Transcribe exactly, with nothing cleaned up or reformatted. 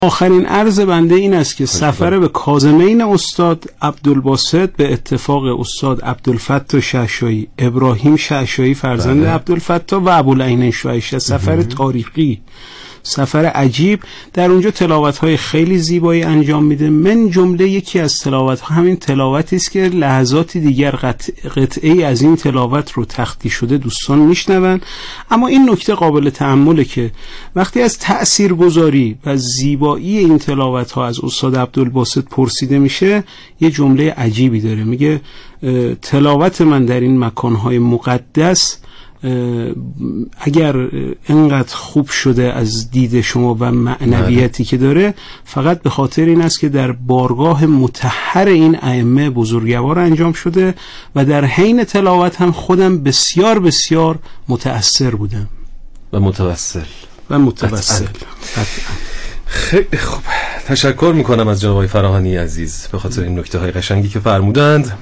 آخرین عرض بنده این است که سفر به کاظمین استاد عبدالباسط به اتفاق استاد عبدالفتاح شعشاعی، ابراهیم شعشاعی فرزند عبدالفتاح و ابوالعینین شعشاعی، سفر تاریخی، سفر عجیب. در اونجا تلاوت‌های خیلی زیبایی انجام میده. من جمله یکی از تلاوت‌ها همین تلاوتی است که لحظاتی دیگر قطع قطعه‌ای از این تلاوت رو تختی شده دوستان میشنون. اما این نکته قابل تأمله که وقتی از تأثیرگذاری و زیبایی این تلاوت‌ها از استاد عبدالباسط پرسیده میشه، یه جمله عجیبی داره. میگه تلاوت من در این مکان‌های مقدس اگر انقدر خوب شده از دید شما و معنویتی که داره، فقط به خاطر این است که در بارگاه مطهر این ائمه بزرگوار انجام شده و در حین تلاوت هم خودم بسیار بسیار متأثر بودم و متوسل و متوسل. خیلی خوب، تشکر میکنم از جناب آقای فراهانی عزیز به خاطر این نکته های قشنگی که فرمودند.